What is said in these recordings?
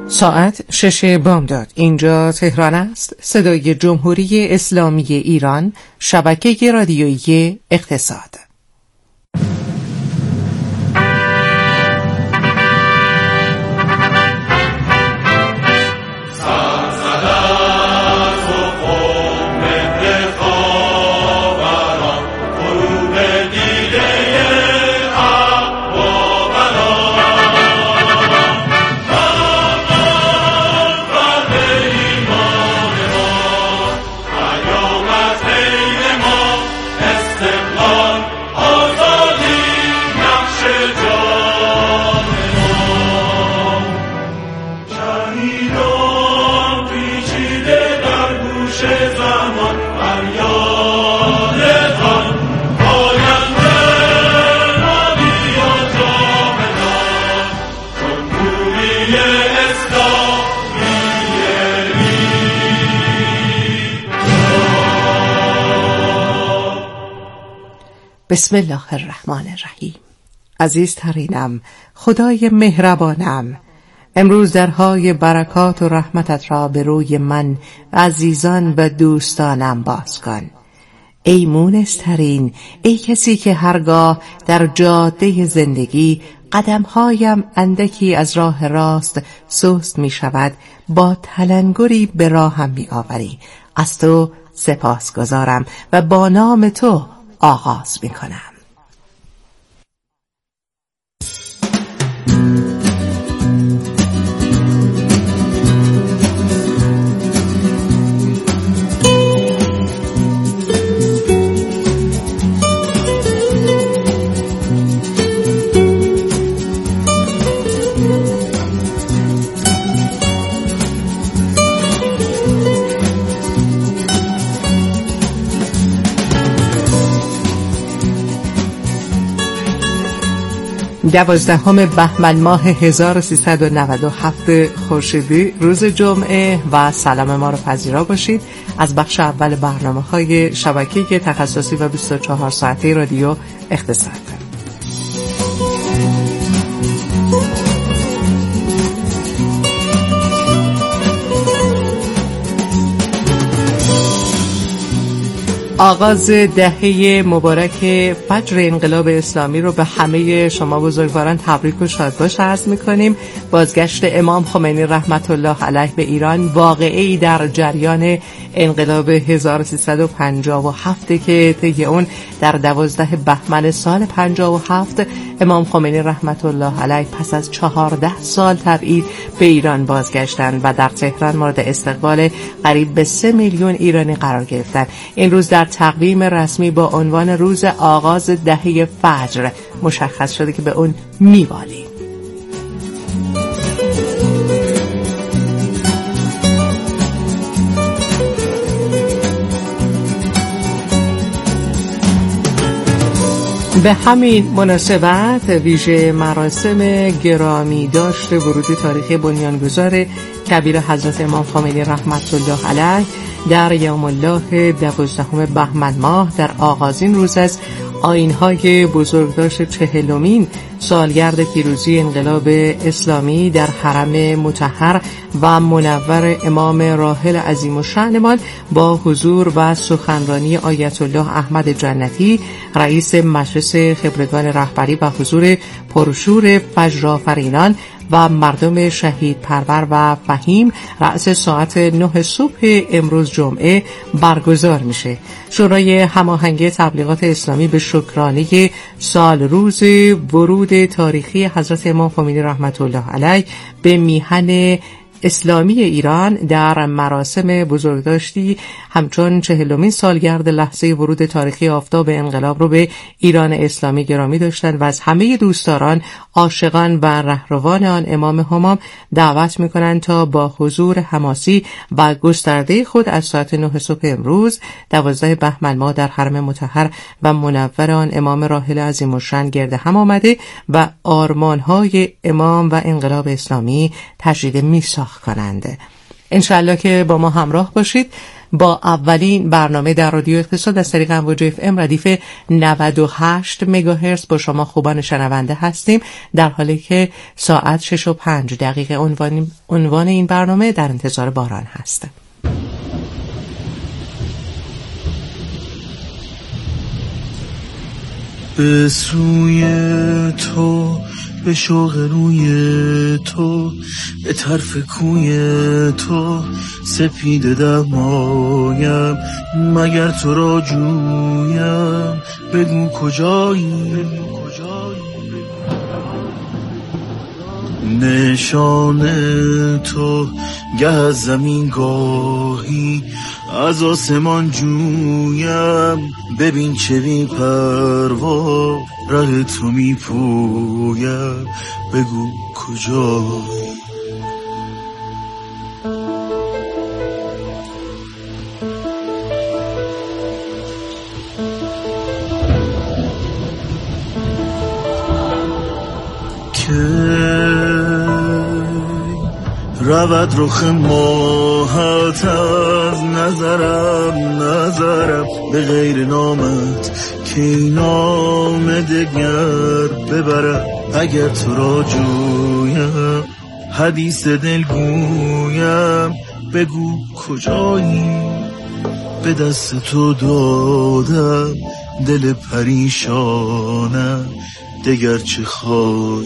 ساعت 6 بامداد. اینجا تهران است. صدای جمهوری اسلامی ایران، شبکه رادیویی اقتصاد. بسم الله الرحمن الرحیم. عزیزترینم، خدای مهربانم، امروز درهای برکات و رحمتت را به روی من و عزیزان و دوستانم باز کن. ای مونسترین، ای کسی که هرگاه در جاده زندگی قدمهایم اندکی از راه راست سست می شود، با تلنگری به راهم می آوری. از تو سپاس گزارم و با نام تو آغاز می کنم. دوازدهم بهمن ماه 1397 خورشیدی، روز جمعه، و سلام ما رو پذیرا باشید از بخش اول برنامه‌های شبکه تخصصی و 24 ساعته رادیو اقتصاد. آغاز دهه مبارک فجر انقلاب اسلامی رو به همه شما بزرگواران تبریک و شادباش عرض می‌کنیم. بازگشت امام خمینی رحمت الله علیه به ایران واقعه‌ای در جریان انقلاب 1357 که طی اون در 12 بهمن سال 57 امام خمینی رحمت الله علیه پس از 14 سال تبعید به ایران بازگشتند و در تهران مورد استقبال قریب به 3 میلیون ایرانی قرار گرفتند. این روز در تقویم رسمی با عنوان روز آغاز دهه فجر مشخص شده که به اون میوالیم. به همین مناسبت ویژه مراسم گرامی داشت ورودی تاریخی بنیانگذار کبیر حضرت امام خمینی رحمت الله علیه در یوم الله 12 بهمن ماه در آغازین روز از آیین‌های بزرگداشت 40مین سالگرد پیروزی انقلاب اسلامی در حرم مطهر و منور امام راحل عظیم الشأنمان با حضور و سخنرانی آیت الله احمد جنتی رئیس مجلس خبرگان رهبری و حضور پرشور فجرآفرینان و مردم شهید پرور و فهیم رأس ساعت 9 صبح امروز جمعه برگزار میشه. شورای هماهنگی تبلیغات اسلامی به شکرانه سال روز ورود تاریخی حضرت امام خمینی رحمت الله علیه به میهن اسلامی ایران در مراسم بزرگداشتی همچون 40مین سالگرد لحظه ورود تاریخی آفتاب انقلاب رو به ایران اسلامی گرامی داشتند و از همه دوستداران، عاشقان و رهروان آن امام همام دعوت می‌کنند تا با حضور حماسی و گسترده خود از ساعت 9 صبح امروز 12 بهمن ماه در حرم مطهر و منور آن امام راحل عظیم الشأن گرد هم آمده و آرمان‌های امام و انقلاب اسلامی تجدید میثاق کنند. انشالله که با ما همراه باشید. با اولین برنامه در رادیو اقتصاد از طریق امواج اف ام ردیف 98 مگاهرتز با شما خوبان شنونده هستیم، در حالی که ساعت 6:05 عنوان این برنامه در انتظار باران هست. به سوی تو، به شوق روی تو، به طرف کوی تو، سپیده دمایم مگر تو را جویم، بگو کجایی. نشان تو گه از زمین گاهی از آسمان جویم، ببین چه بی پروا ره تو می پویم، بگو کجایی. رود رخ ماهت از نظرم به غیر نامت که این نام دگر ببرم، اگر تو را جویم حدیث دل گویم، بگو کجایی. به دست تو دادم دل پریشانم، دگر چه خواهی.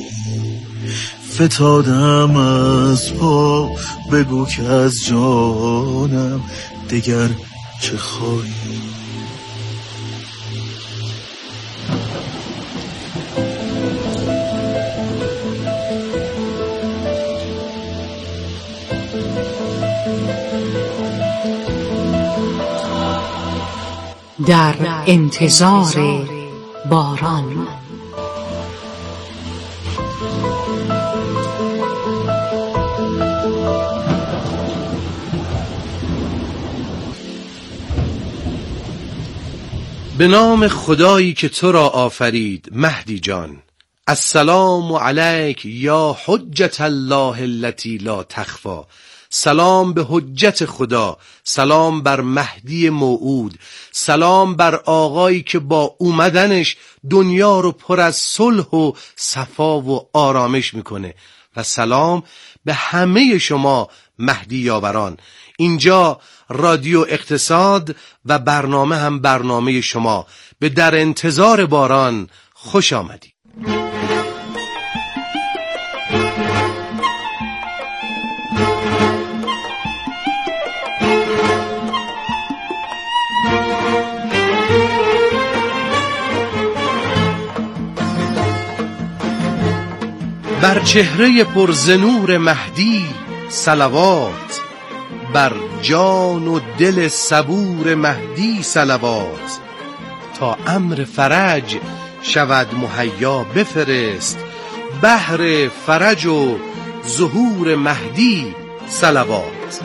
فتادم از پا، بگو که از جانم دگر چه خواهی. در انتظار باران. به نام خدایی که تو را آفرید مهدی جان، السلام علیک یا حجت الله التي لا تخفی. سلام به حجت خدا، سلام بر مهدی موعود، سلام بر آقایی که با اومدنش دنیا رو پر از صلح و صفا و آرامش میکنه، و سلام به همه شما مهدی یاوران. اینجا رادیو اقتصاد و برنامه هم برنامه شما. به در انتظار باران خوش آمدید. بر چهره پر ز نور مهدی صلوات، بر جان و دل صبور مهدی صلوات. تا امر فرج شود مهیا بفرست، بهر فرج و ظهور مهدی صلوات.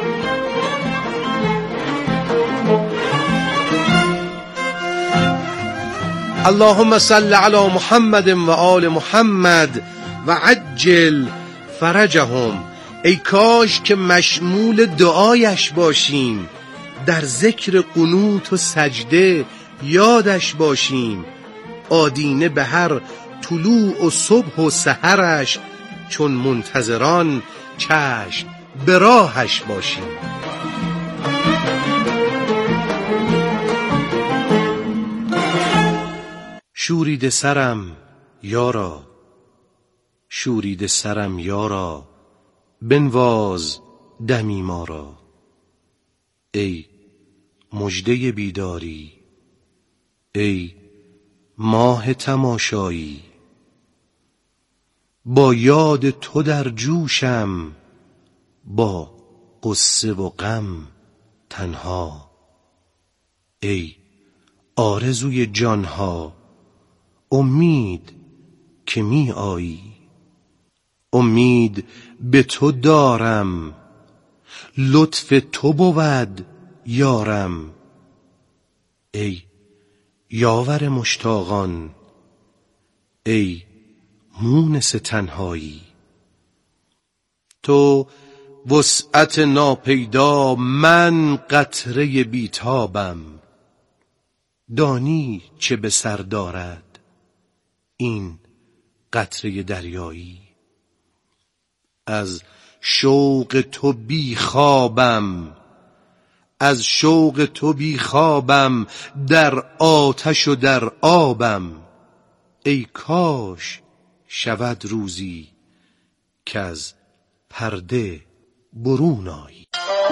اللهم صل علی محمد و آل محمد و عجل فرجهم. ای کاش که مشمول دعایش باشیم، در ذکر قنوت و سجده یادش باشیم، آدینه به هر طلوع و صبح و سحرش، چون منتظران چشم به راهش باشیم. شورید سرم یارا، شورید سرم یارا، بنواز دمی ما را. ای مژده بیداری، ای ماه تماشایی، با یاد تو در جوشم، با قصه و غم تنها. ای آرزوی جانها، امید که می آیی. امید به تو دارم، لطف تو بود یارم. ای یاور مشتاقان، ای مونس تنهایی. تو وسعت ناپیدا من قطره بیتابم. دانی چه به سر دارد این قطره دریایی؟ از شوق تو بی خوابم، از شوق تو بی خوابم، در آتش و در آبم. ای کاش شود روزی که از پرده برون آیی.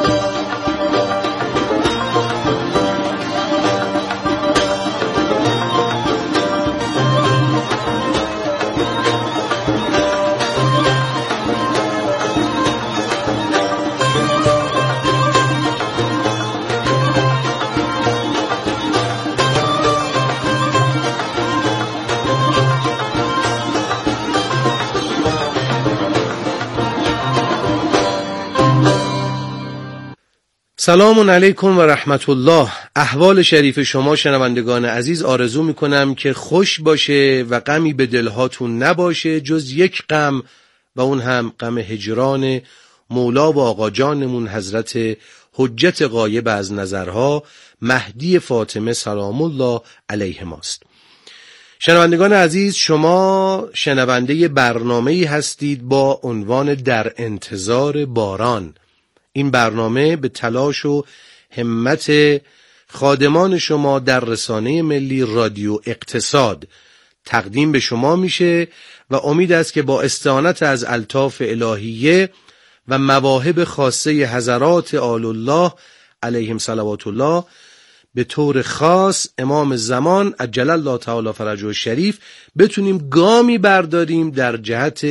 سلام علیکم و رحمت الله. احوال شریف شما شنوندگان عزیز آرزو میکنم که خوش باشه و غمی به دلهاتون نباشه جز یک غم، و اون هم غم هجران مولا و آقا جانمون حضرت حجت غایب از نظرها مهدی فاطمه سلام الله علیه ماست. شنوندگان عزیز، شما شنونده برنامه‌ای هستید با عنوان در انتظار باران. این برنامه به تلاش و همت خادمان شما در رسانه ملی رادیو اقتصاد تقدیم به شما میشه و امید است که با استعانت از الطاف الهیه و مواهب خاصه حضرات آل الله علیهم صلوات الله، به طور خاص امام زمان عجل الله تعالی فرجه الشریف، بتونیم گامی برداریم در جهت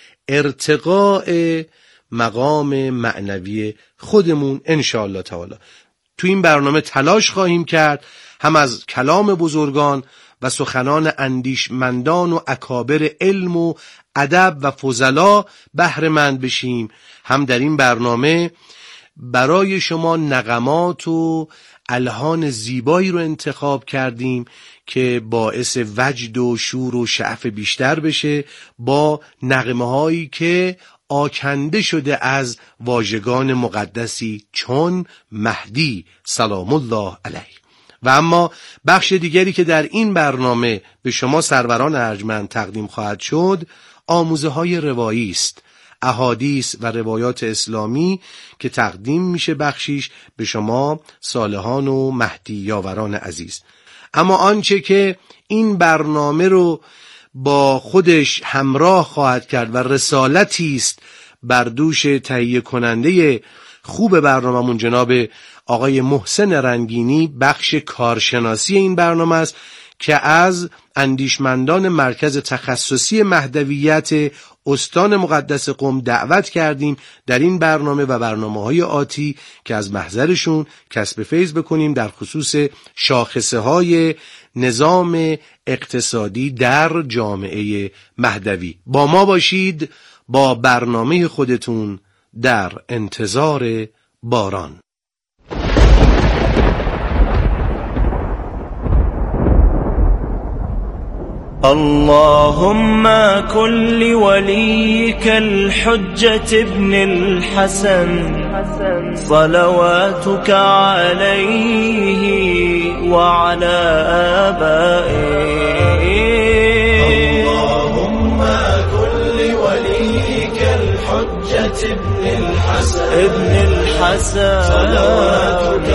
ارتقاء مقام معنوی خودمون انشاءالله تعالی. تو این برنامه تلاش خواهیم کرد هم از کلام بزرگان و سخنان اندیشمندان و اکابر علم و ادب و فضلا بهره مند بشیم، هم در این برنامه برای شما نغمات و الحان زیبایی رو انتخاب کردیم که باعث وجد و شور و شعف بیشتر بشه، با نغمه هایی که آکنده شده از واژگان مقدسی چون مهدی سلام الله علیه. و اما بخش دیگری که در این برنامه به شما سروران ارجمند تقدیم خواهد شد آموزه های روایی است، احادیث و روایات اسلامی که تقدیم میشه بخشیش به شما صالحان و مهدی یاوران عزیز. اما آنچه که این برنامه رو با خودش همراه خواهد کرد و رسالتی است بر دوش تهیه کننده خوب برنامه‌مون جناب آقای محسن رنگینی، بخش کارشناسی این برنامه است که از اندیشمندان مرکز تخصصی مهدویت استان مقدس قم دعوت کردیم در این برنامه و برنامه‌های آتی که از محضرشون کسب فیض بکنیم در خصوص شاخصه‌های نظام اقتصادی در جامعه مهدوی. با ما باشید با برنامه خودتون در انتظار باران. اللهم كن لوليك الحجة ابن الحسن صلواتك عليه وعلى آبائه. اللهم كن لوليك الحجة ابن الحسن صلواتك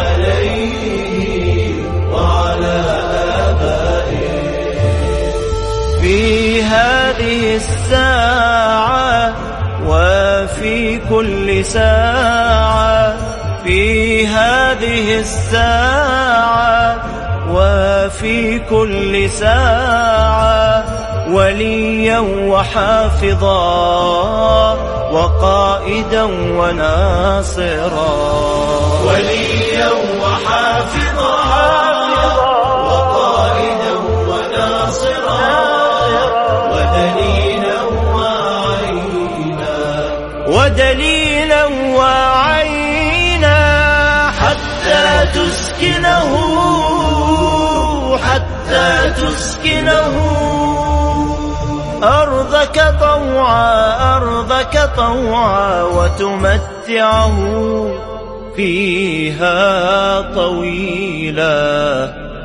عليه وعلى آبائه. في هذه الساعة وفي كل ساعة، في هذه الساعة وفي كل ساعة، وليا وحافظا وقائدا وناصرا، وليا وحافظا وقائدا وناصرا، ودليلا وعينا، حتى تسكنه أرضك طوعا وتمتعه فيها طويلا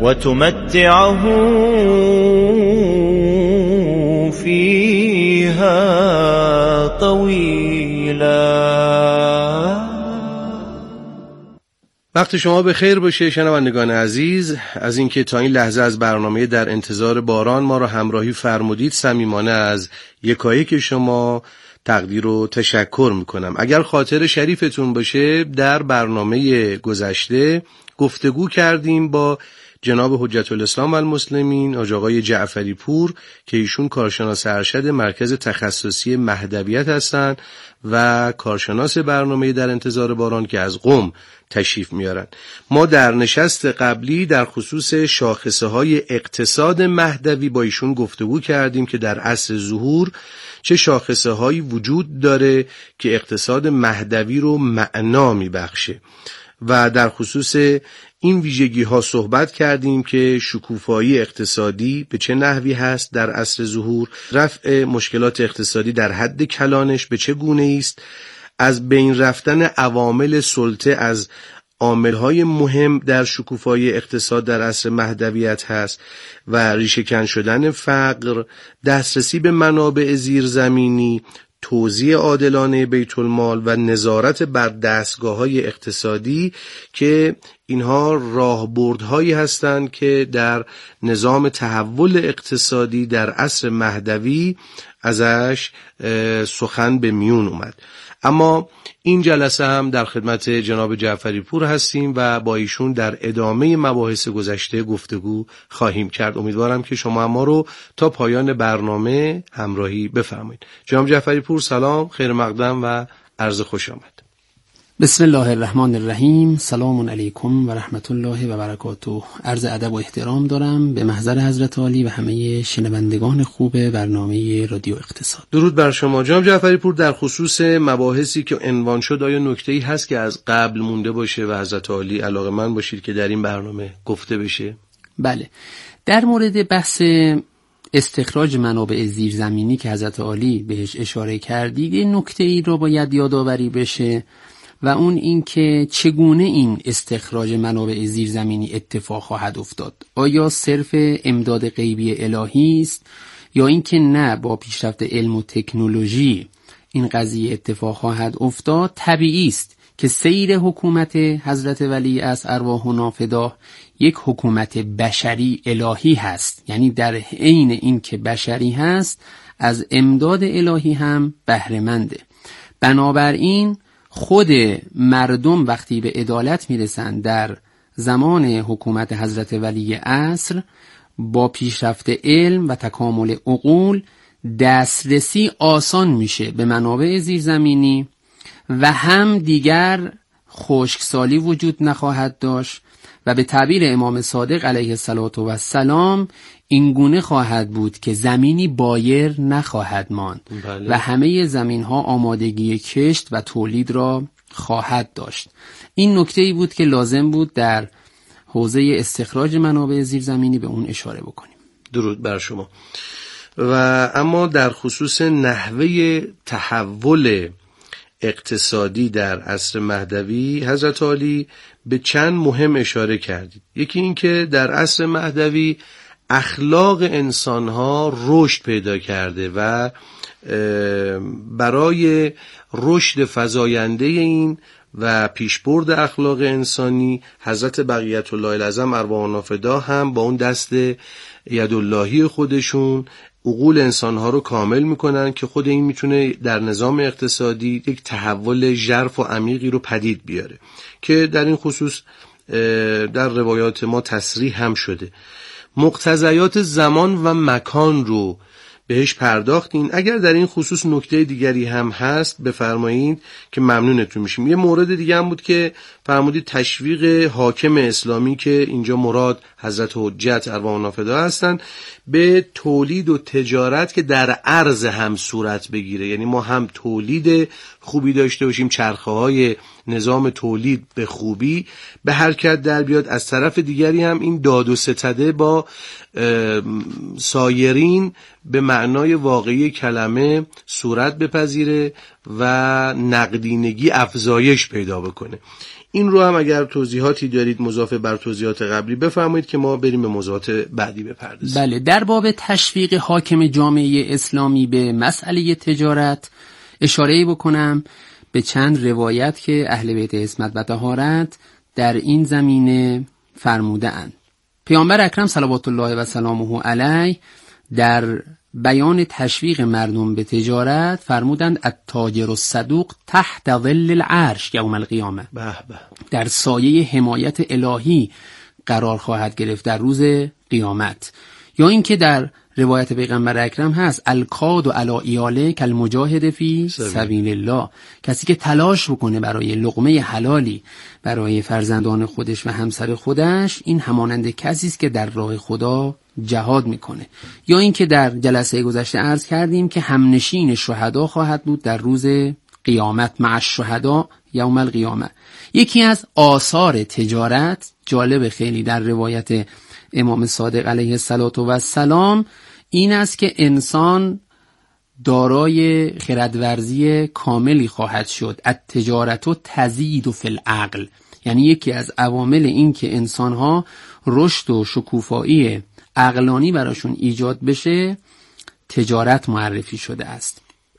وقت شما به خیر باشه شنوندگان عزیز. از اینکه تا این لحظه از برنامه در انتظار باران ما را همراهی فرمودید صمیمانه از یکایک شما تقدیر و تشکر میکنم. اگر خاطر شریفتون باشه در برنامه گذشته گفتگو کردیم با جناب حجت الاسلام و المسلمین حاج آقای جعفری پور که ایشون کارشناس ارشد مرکز تخصصی مهدویت هستند و کارشناس برنامه در انتظار باران که از قم تشریف میارن. ما در نشست قبلی در خصوص شاخصه های اقتصاد مهدوی با ایشون گفتگو کردیم که در عصر ظهور چه شاخصه هایی وجود داره که اقتصاد مهدوی رو معنا میبخشه و در خصوص این ویژگی ها صحبت کردیم که شکوفایی اقتصادی به چه نحوی هست در عصر ظهور، رفع مشکلات اقتصادی در حد کلانش به چه گونه است، از بین رفتن عوامل سلطه از عامل‌های مهم در شکوفایی اقتصاد در عصر مهدویت هست و ریشه‌کن شدن فقر، دسترسی به منابع زیرزمینی، توزیع عادلانه بیت المال و نظارت بر دستگاه‌های اقتصادی که اینها راهبردهایی هستند که در نظام تحول اقتصادی در عصر مهدوی ازش سخن به میون اومد. اما این جلسه هم در خدمت جناب جعفری پور هستیم و با ایشون در ادامه مباحث گذشته گفتگو خواهیم کرد. امیدوارم که شما ما رو تا پایان برنامه همراهی بفرمایید. جناب جعفری پور سلام، خیر مقدم و عرض خوش آمد. بسم الله الرحمن الرحیم. سلام علیکم و رحمت الله و برکاته. عرض ادب و احترام دارم به محضر حضرت عالی و همه شنوندگان خوب برنامه رادیو اقتصاد. درود بر شما جناب جعفری پور. در خصوص مباحثی که عنوان شد آیا نکته‌ای هست که از قبل مونده باشه و حضرت عالی علاقه‌مند باشید که در این برنامه گفته بشه؟ بله، در مورد بحث استخراج منابع زیرزمینی که حضرت عالی بهش اشاره کردید یه نکته‌ای رو باید یادآوری بشه و اون این که چگونه این استخراج منابع زیرزمینی اتفاق خواهد افتاد. آیا صرف امداد غیبی الهی است یا اینکه نه با پیشرفت علم و تکنولوژی این قضیه اتفاق خواهد افتاد؟ طبیعی است که سیر حکومت حضرت ولی از ارواح و نافدا یک حکومت بشری الهی هست، یعنی در عین این که بشری هست از امداد الهی هم بهره منده. بنابراین خود مردم وقتی به عدالت میرسند در زمان حکومت حضرت ولی عصر با پیشرفت علم و تکامل عقول دسترسی آسان میشه به منابع زیرزمینی و هم دیگر خشکسالی وجود نخواهد داشت و به تعبیر امام صادق علیه السلام این گونه خواهد بود که زمینی بایر نخواهد ماند. بله. و همه زمین ها آمادگی کشت و تولید را خواهد داشت. این نکته‌ای بود که لازم بود در حوزه استخراج منابع زیرزمینی به اون اشاره بکنیم. درود بر شما. و اما در خصوص نحوه تحول اقتصادی در عصر مهدوی حضرت عالی به چند مهم اشاره کردید. یکی این که در عصر مهدوی اخلاق انسانها رشد پیدا کرده و برای رشد فزاینده این و پیشبرد اخلاق انسانی حضرت بقیت الله العظم ارواح و نافدا هم با اون دست یداللهی خودشون عقول انسانها رو کامل میکنن که خود این میتونه در نظام اقتصادی یک تحول ژرف و عمیقی رو پدید بیاره که در این خصوص در روایات ما تصریح هم شده. مقتضیات زمان و مکان رو بهش پرداختین. اگر در این خصوص نکته دیگری هم هست بفرمایید که ممنونتون میشیم. یه مورد دیگه هم بود که فرمودید تشویق حاکم اسلامی که اینجا مراد حضرت حجت ارواح و نافدا هستن به تولید و تجارت که در ارز هم صورت بگیره، یعنی ما هم تولید خوبی داشته باشیم، چرخه‌های نظام تولید به خوبی به حرکت در بیاد، از طرف دیگری هم این داد و ستده با سایرین به معنای واقعی کلمه صورت بپذیره و نقدینگی افزایش پیدا بکنه. این رو هم اگر توضیحاتی دارید مضاف بر توضیحات قبلی بفرمایید که ما بریم به موضوعات بعدی بپردازیم. بله، در باب تشویق حاکم جامعه اسلامی به مسئله تجارت اشاره بکنم به چند روایت که اهل بیت عصمت و طهارت در این زمینه فرموده اند. پیامبر اکرم صلوات الله و سلامه علیه در بیان تشویق مردم به تجارت فرمودند التاجر الصدوق تحت ظل العرش یوم القیامه، در سایه حمایت الهی قرار خواهد گرفت در روز قیامت. یا اینکه در روایت پیغمبر اکرم هست الکاد و علی ایاله کالمجاهد فی سبیل الله، کسی که تلاش بکنه برای لقمه حلالی برای فرزندان خودش و همسر خودش، این همانند کسی است که در راه خدا جهاد میکنه. یا اینکه در جلسه گذشته عرض کردیم که همنشین شهدا خواهد بود در روز قیامت، مع الشهدا یوم القیامه. یکی از آثار تجارت جالب خیلی در روایت امام صادق علیه السلام این است که انسان دارای خردورزی کاملی خواهد شد. التجارت تزید فی العقل، یعنی یکی از عوامل این که انسانها رشد و شکوفایی عقلانی براشون ایجاد بشه تجارت معرفی شده است.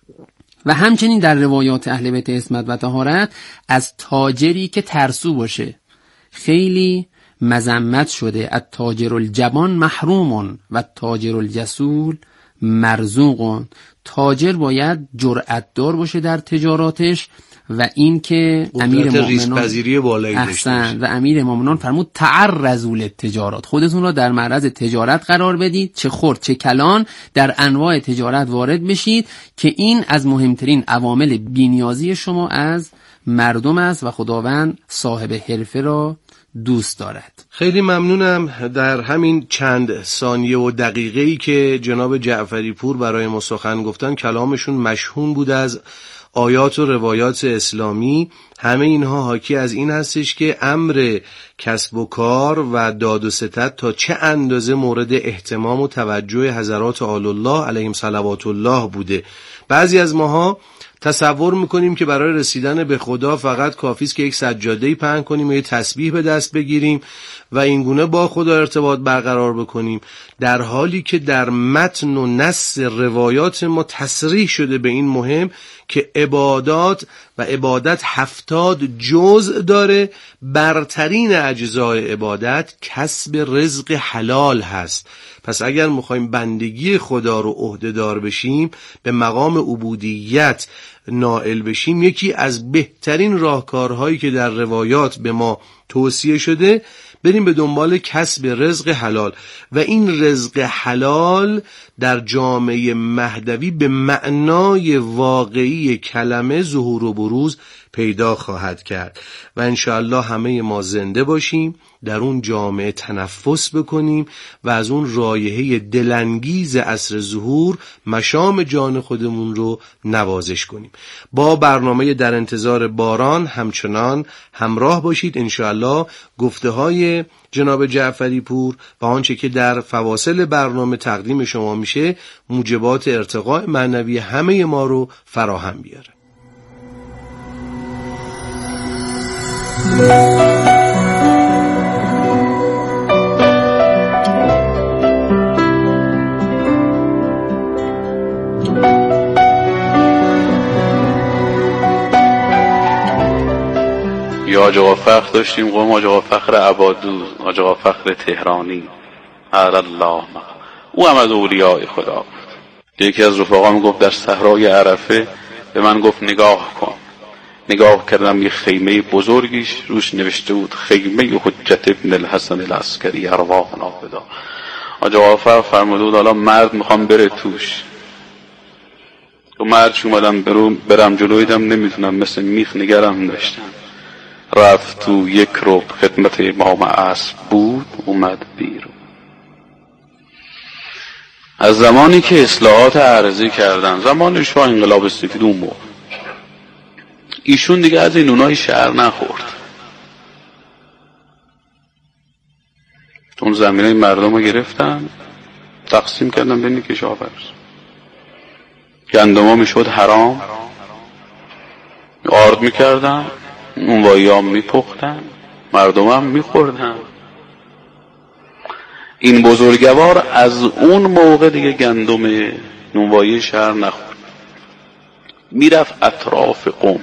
و همچنین در روایات اهل بیت عصمت و طهارت از تاجری که ترسو باشه خیلی مذمت شده. التاجر الجبان محروم و تاجر الجسول مرزوق. تاجر باید جرأت دار باشه در تجاراتش و این که امیر مومنان احسن و امیر مومنان فرمود تعرضوا للتجارات، خودتون را در معرض تجارت قرار بدید، چه خرد چه کلان در انواع تجارت وارد بشید که این از مهمترین عوامل بی‌نیازی شما از مردم است و خداوند صاحب حرفه را دوست دارد. خیلی ممنونم. در همین چند ثانیه و دقیقه‌ای که جناب جعفری پور برای ما سخن گفتن، کلامشون مشحون بود از آیات و روایات اسلامی. همه اینها حاکی از این هستش که امر کسب و کار و داد و ستد تا چه اندازه مورد اهتمام و توجه حضرات آل الله علیهم صلوات الله بوده. بعضی از ماها تصور میکنیم که برای رسیدن به خدا فقط کافی است که یک سجاده‌ای پهن کنیم و یک تسبیح به دست بگیریم و اینگونه با خدا ارتباط برقرار بکنیم، در حالی که در متن و نص روایات ما تصریح شده به این مهم که عبادات و عبادت 70 جزء داره. برترین اجزای عبادت کسب رزق حلال هست. پس اگر میخوایم بندگی خدا رو عهده‌دار بشیم، به مقام عبودیت نائل بشیم، یکی از بهترین راهکارهایی که در روایات به ما توصیه شده بریم به دنبال کسب رزق حلال. و این رزق حلال در جامعه مهدوی به معنای واقعی کلمه ظهور و بروز پیدا خواهد کرد و انشاءالله همه ما زنده باشیم، در اون جامعه تنفس بکنیم و از اون رایحه دلانگیز عصر ظهور مشام جان خودمون رو نوازش کنیم. با برنامه در انتظار باران همچنان همراه باشید. انشاءالله گفته های جناب جعفری پور و آنچه که در فواصل برنامه تقدیم شما میشه موجبات ارتقاء معنوی همه ما رو فراهم بیاره. یا حاج آقا فخر داشتیم، قوم حاج آقا فخر عبادوز، حاج آقا فخر تهرانی علی الله، او هم از اولیاء خدا بود. یکی از رفقا میگفت در صحرای عرفه به من گفت نگاه کن. نگاه کردم یه خیمه بزرگیش روش نوشته بود خیمه حجت ابن الحسن العسکری ارواحنا فدا. حاج آقا فخر فرموده بود حالا مرد میخوام بره توش. تو مرد اومدم برم جلوی دم نمیتونم، مثل میخ نگرم داشتم. رفت تو یک رو خدمت امام عصر بود، اومد بیرون. از زمانی که اصلاحات عرضی کردن، زمان شاه انقلاب سفید اون موقع ایشون دیگه از این نونای شهر نخورد. اون زمینای مردم رو گرفتن تقسیم کردن بین کشاورز. گندما میشد حرام، آرد میکردن، نونوایی ها میپختن، مردم هم میخوردن. این بزرگوار از اون موقع دیگه گندم نونوایی شهر نخورد، میرفت اطراف قم،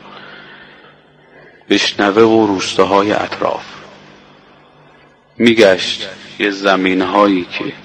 بشنوه و روستاهای اطراف میگشت، یه زمینهایی که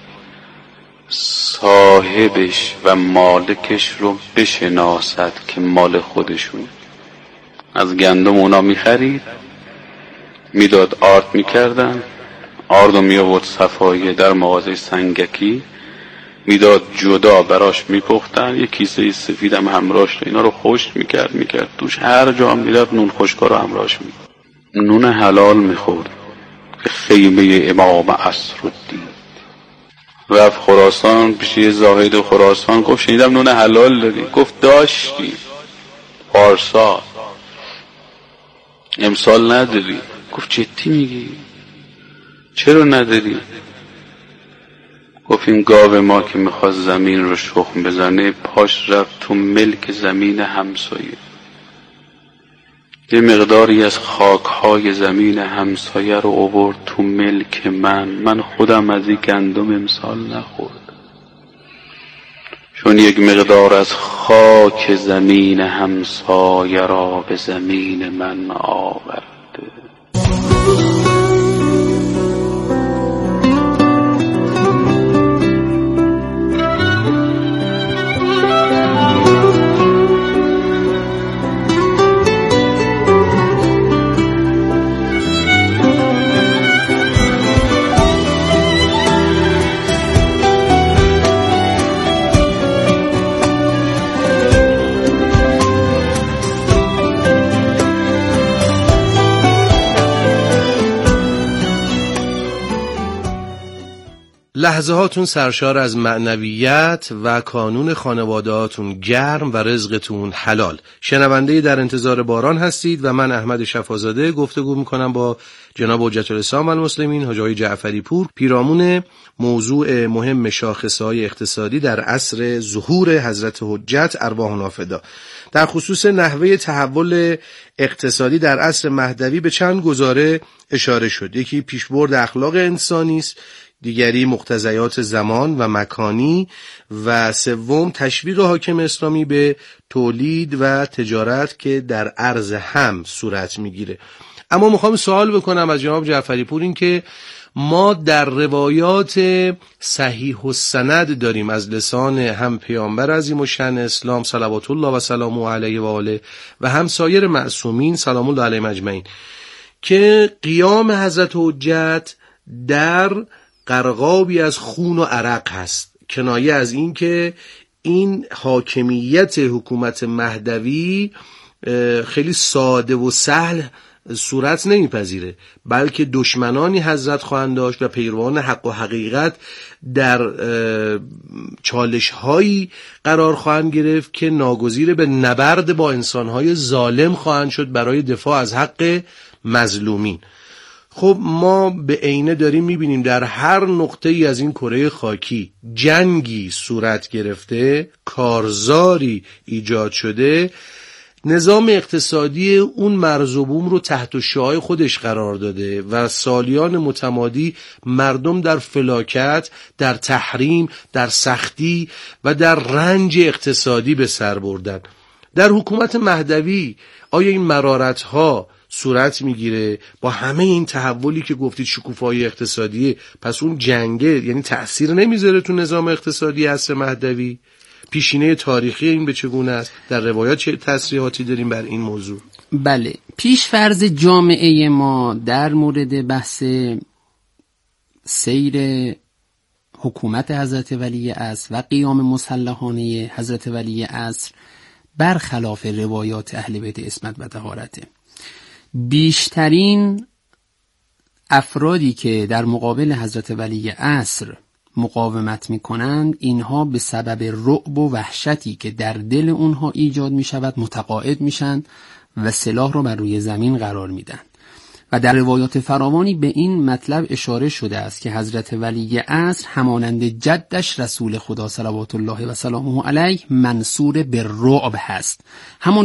صاحبش و مالکش رو بشناسد که مال خودشون، از گندم اونا میخرید، میداد، آرد میکردن، آردو میآورد صفایی در مغازه سنگکی، میداد جدا براش میپختن، یه کیسه سفید هم همراهش، اینا رو خشک میکرد توش، هر جا هم میرفت نون خشکا رو همراهش میکرد. نون حلال میخورد که خیمه امام عصرالدین رفت خراسان پیش یه زاهد خراسان، گفت شنیدم نون حلال داری. گفت داشتی پارسال، امسال نداری. گفت جدی میگی؟ چرا نداری؟ گفت این گاو ما که میخواد زمین رو شخم بزنه، پاش رفت تو ملک زمین همسایه، یه مقداری از خاکهای زمین همسایه رو آورد تو ملک من خودم از این گندم امسال نخورد، چون یک مقدار از خاک زمین همسایه را به زمین من آورده. لحظه هاتون سرشار از معنویت و کانون خانواده هاتون گرم و رزقتون حلال. شنونده در انتظار باران هستید و من احمد شفازاده گفتگو میکنم با جناب حجت الاسلام و المسلمین حاجی آقای جعفری پور، پیرامون موضوع مهم شاخصهای اقتصادی در عصر ظهور حضرت حجت ارواحنا فدا. در خصوص نحوه تحول اقتصادی در عصر مهدوی به چند گزاره اشاره شد. یکی پیشبرد اخلاق انسانی است، دیگری مقتضیات زمان و مکانی و سوم تشویق حاکم اسلامی به تولید و تجارت که در عرض هم صورت میگیره. اما میخوام سوال بکنم از جناب جعفری پور، این که ما در روایات صحیح السند داریم از لسان هم پیامبر عظیم الشأن اسلام صلوات الله و سلامه علیه و آله و هم سایر معصومین سلام الله علیهم اجمعین که قیام حضرت حجت در قرقابی از خون و عرق هست، کنایه از این که این حاکمیت حکومت مهدوی خیلی ساده و سهل صورت نمیپذیره، بلکه دشمنانی حضرت خواهند داشت و پیروان حق و حقیقت در چالش‌هایی قرار خواهند گرفت که ناگزیر به نبرد با انسان‌های ظالم خواهند شد برای دفاع از حق مظلومین. خب ما به عینه داریم میبینیم در هر نقطه‌ای از این کره خاکی جنگی صورت گرفته، کارزاری ایجاد شده، نظام اقتصادی اون مرز و بوم رو تحت شعاع خودش قرار داده و سالیان متمادی مردم در فلاکت، در تحریم، در سختی و در رنج اقتصادی به سر بردن. در حکومت مهدوی آیا این مرارت‌ها صورت میگیره؟ با همه این تحولی که گفتید شکوفایی اقتصادی، پس اون جنگه یعنی تأثیر نمیذاره تو نظام اقتصادی عصر مهدوی؟ پیشینه تاریخی این به چگونه است؟ در روایات چه تصریحاتی داریم بر این موضوع؟ بله، پیش فرض جامعه ما در مورد بحث سیر حکومت حضرت ولی عصر و قیام مسلحانه حضرت ولی عصر برخلاف روایات اهل بیت عصمت و طهارته. بیشترین افرادی که در مقابل حضرت ولی عصر مقاومت میکنند، اینها به سبب رعب و وحشتی که در دل اونها ایجاد میشود متقاعد میشن و سلاح را بر روی زمین قرار میدن. و در روایات فراوانی به این مطلب اشاره شده است که حضرت ولی عصر همانند جدش رسول خدا صلوات الله و سلامه علیه منصور به رعب هست. همون